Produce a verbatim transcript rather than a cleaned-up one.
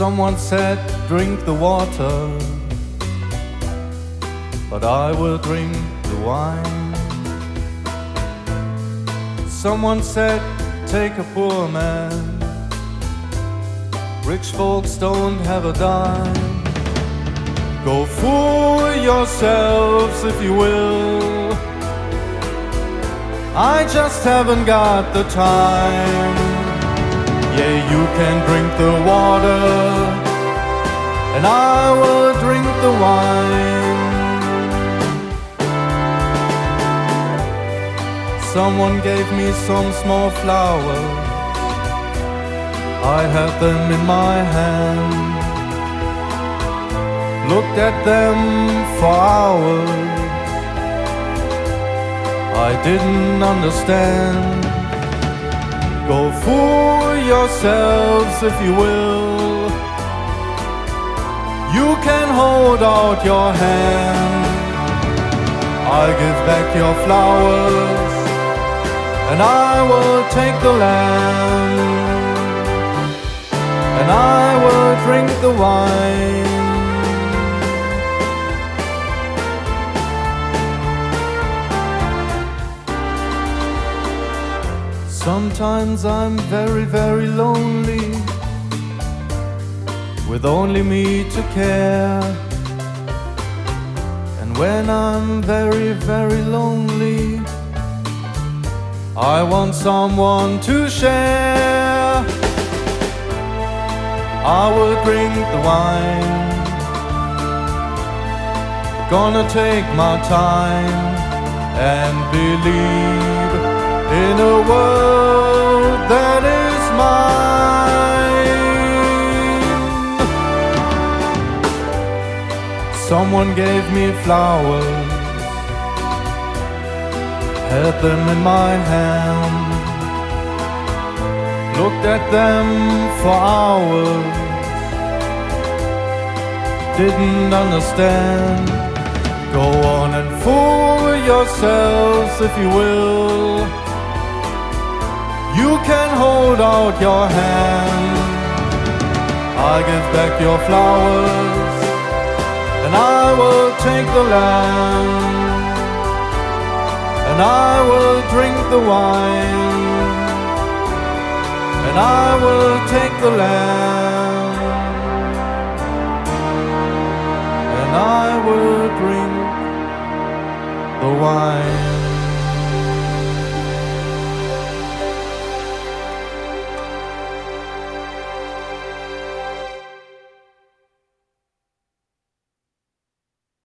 Someone said, drink the water, but I will drink the wine. Someone said, take a poor man, rich folks don't have a dime. Go fool yourselves if you will, I just haven't got the time. Yeah, you can drink the water, and I will drink the wine. Someone gave me some small flowers, I had them in my hand, looked at them for hours, I didn't understand. Go fool yourselves if you will, you can hold out your hand. I'll give back your flowers, and I will take the land, and I will drink the wine. Sometimes I'm very, very lonely, with only me to care. And when I'm very, very lonely, I want someone to share. I will drink the wine, gonna take my time and believe in a world that is mine. Someone gave me flowers, had them in my hand, looked at them for hours, didn't understand. Go on and fool yourselves if you will, you can hold out your hand. I give back your flowers, and I will take the land, and I will drink the wine, and I will take the land, and I will drink the wine.